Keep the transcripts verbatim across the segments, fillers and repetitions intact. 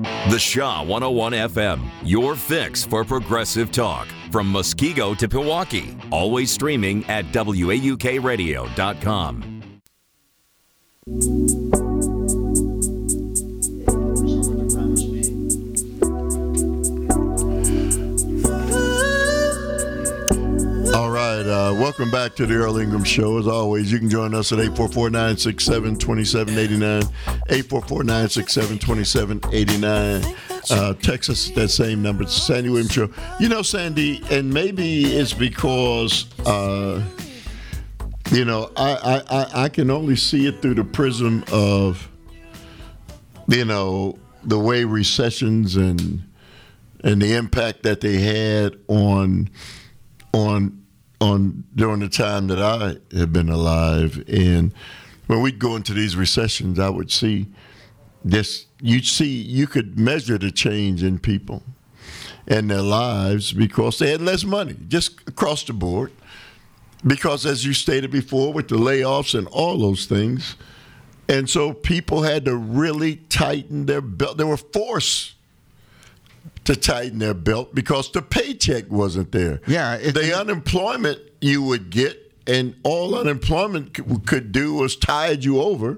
The Shaw one oh one F M, your fix for progressive talk. From Muskego to Pewaukee. Always streaming at W A U K radio dot com. All right, uh, welcome back to the Earl Ingram Show. As always, you can join us at eight four four, nine six seven, two seven eight nine, eight four four, nine six seven, two seven eight nine. Uh, text us at that same number. It's the Sandy Williams Show. You know, Sandy, and maybe it's because, uh, you know, I, I, I can only see it through the prism of, you know, the way recessions and and the impact that they had on on on during the time that I have been alive. And when we'd go into these recessions, I would see this. You'd see, you could measure the change in people and their lives because they had less money, just across the board. Because as you stated before, with the layoffs and all those things, and so people had to really tighten their belt. They were forced to tighten their belt because the paycheck wasn't there. Yeah, it, the unemployment you would get, and all unemployment c- could do was tide you over,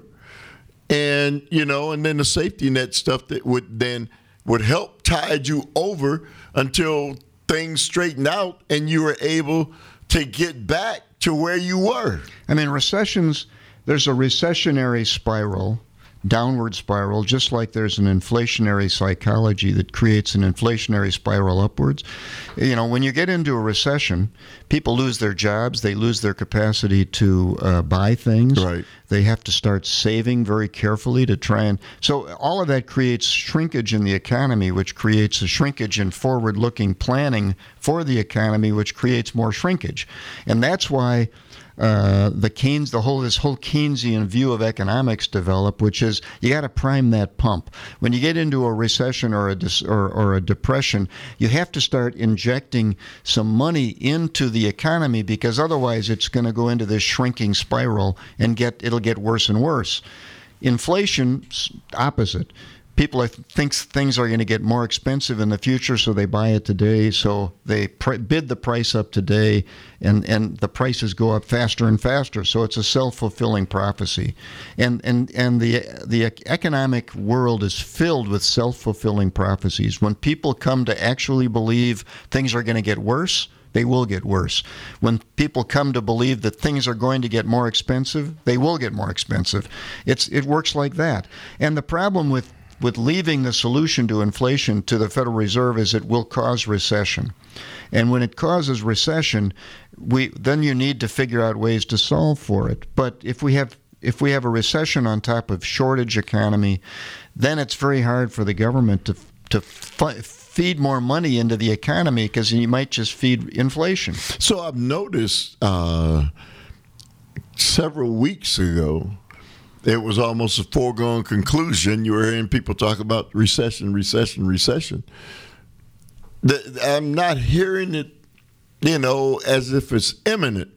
and you know, and then the safety net stuff that would then would help tide you over until things straightened out and you were able to get back to where you were. I mean, recessions. There's a recessionary spiral. Downward spiral, just like there's an inflationary psychology that creates an inflationary spiral upwards. You know, when you get into a recession, people lose their jobs, they lose their capacity to uh, buy things. Right. They have to start saving very carefully to try and... So all of that creates shrinkage in the economy, which creates a shrinkage in forward-looking planning for the economy, which creates more shrinkage. And that's why... Uh, the Keynes, the whole this whole Keynesian view of economics developed, which is you got to prime that pump. When you get into a recession or a dis, or, or a depression, you have to start injecting some money into the economy because otherwise it's going to go into this shrinking spiral and get it'll get worse and worse. Inflation, opposite. People think things are going to get more expensive in the future, so they buy it today. So they pr- bid the price up today, and, and the prices go up faster and faster. So it's a self-fulfilling prophecy, and and and the the economic world is filled with self-fulfilling prophecies. When people come to actually believe things are going to get worse, they will get worse. When people come to believe that things are going to get more expensive, they will get more expensive. It's it works like that. And the problem with with leaving the solution to inflation to the Federal Reserve is it will cause recession. And when it causes recession, we then you need to figure out ways to solve for it. But if we have if we have a recession on top of shortage economy, then it's very hard for the government to to f- feed more money into the economy because you might just feed inflation. So I've noticed uh, several weeks ago, it was almost a foregone conclusion. You were hearing people talk about recession, recession, recession. The, I'm not hearing it, you know, as if it's imminent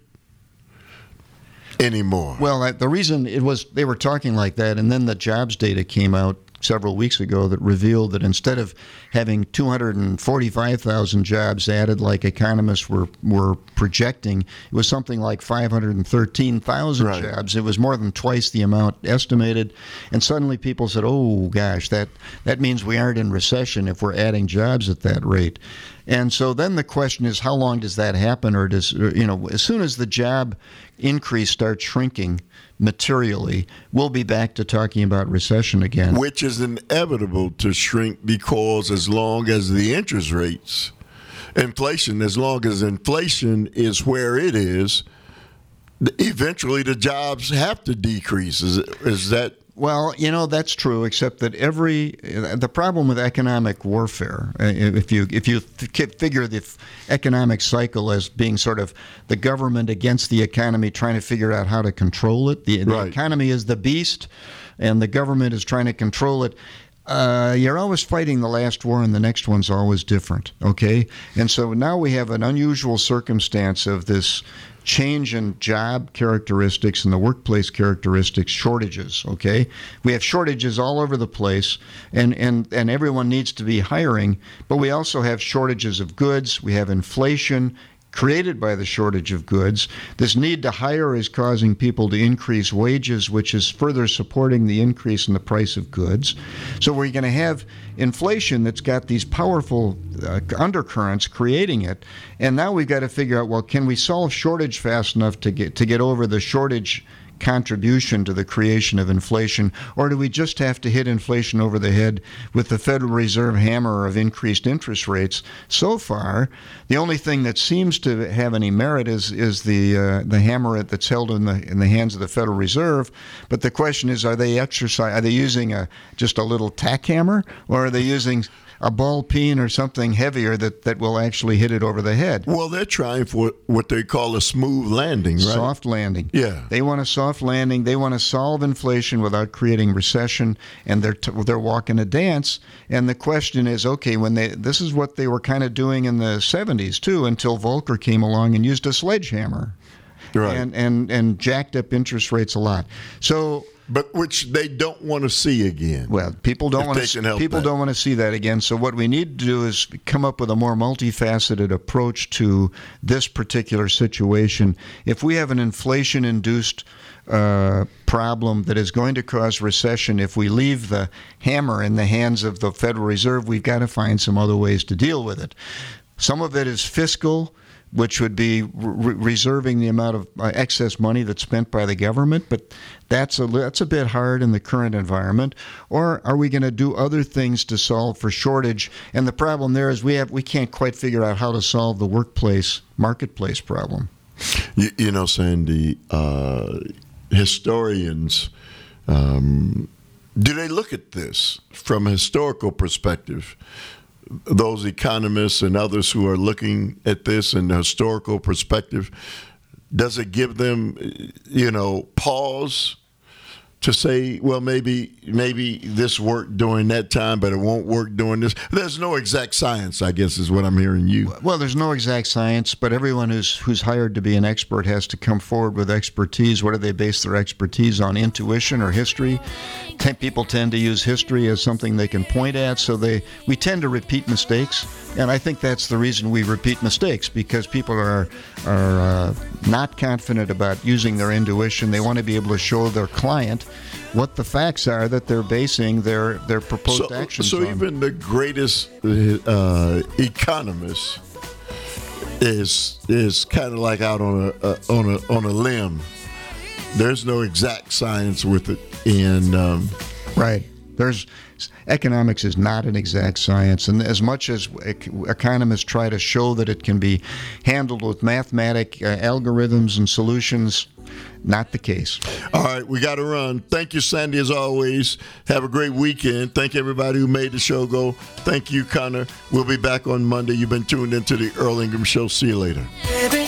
anymore. Well, the reason it was they were talking like that, and then the jobs data came out several weeks ago that revealed that instead of having two hundred forty-five thousand jobs added like economists were were projecting, it was something like five hundred thirteen thousand right. jobs. It was more than twice the amount estimated. And suddenly people said, oh, gosh, that, that means we aren't in recession if we're adding jobs at that rate. And so then the question is, how long does that happen? Or does, you know, as soon as the job increase starts shrinking materially, we'll be back to talking about recession again. Which is inevitable to shrink because as long as the interest rates, inflation, as long as inflation is where it is, eventually the jobs have to decrease. Is, is that... Well, you know, that's true, except that every the problem with economic warfare, if you if you figure the economic cycle as being sort of the government against the economy trying to figure out how to control it, the, the right. economy is the beast, and the government is trying to control it. Uh, you're always fighting the last war, and the next one's always different, okay? And so now we have an unusual circumstance of this change in job characteristics and the workplace characteristics, shortages, okay? We have shortages all over the place, and, and, and everyone needs to be hiring, but we also have shortages of goods. We have inflation created by the shortage of goods. This need to hire is causing people to increase wages, which is further supporting the increase in the price of goods. So we're going to have inflation that's got these powerful uh, undercurrents creating it. And now we've got to figure out, well, can we solve shortage fast enough to get to get over the shortage contribution to the creation of inflation, or do we just have to hit inflation over the head with the Federal Reserve hammer of increased interest rates? So far, the only thing that seems to have any merit is is the uh, the hammer that's held in the in the hands of the Federal Reserve. But the question is, are they exercise? Are they using a just a little tack hammer, or are they using a ball peen or something heavier that, that will actually hit it over the head? Well, they're trying for what they call a smooth landing, right? Soft landing. Yeah. They want a soft landing. They want to solve inflation without creating recession, and they're t- they're walking a dance. And the question is, okay, when they this is what they were kind of doing in the seventies too, until Volcker came along and used a sledgehammer, right, and and and jacked up interest rates a lot. So. But which they don't want to see again. Well, people don't want to people that. don't want to see that again. So what we need to do is come up with a more multifaceted approach to this particular situation. If we have an inflation-induced uh, problem that is going to cause recession, if we leave the hammer in the hands of the Federal Reserve, we've got to find some other ways to deal with it. Some of it is fiscal, which would be re- reserving the amount of uh, excess money that's spent by the government, but that's a that's a bit hard in the current environment. Or are we going to do other things to solve for shortage? And the problem there is we have we can't quite figure out how to solve the workplace marketplace problem. You, you know, Sandy, uh, historians, um, do they look at this from a historical perspective? Those economists and others who are looking at this in a historical perspective, does it give them, you know, pause to say, well, maybe maybe this worked during that time, but it won't work during this? There's no exact science, I guess, is what I'm hearing you. Well, there's no exact science, but everyone who's who's hired to be an expert has to come forward with expertise. What do they base their expertise on? Intuition or history? Ten, people tend to use history as something they can point at, so they we tend to repeat mistakes, and I think that's the reason we repeat mistakes, because people are are uh, not confident about using their intuition. They want to be able to show their client what the facts are that they're basing their, their proposed so, actions so on. So even the greatest uh, economist is is kind of like out on a uh, on a on a limb. There's no exact science with it, and um, right. There's economics is not an exact science, and as much as economists try to show that it can be handled with mathematic uh, algorithms and solutions, not the case. All right, we got to run. Thank you, Sandy, as always. Have a great weekend. Thank everybody who made the show go. Thank you, Connor. We'll be back on Monday. You've been tuned into the Earl Ingram Show. See you later.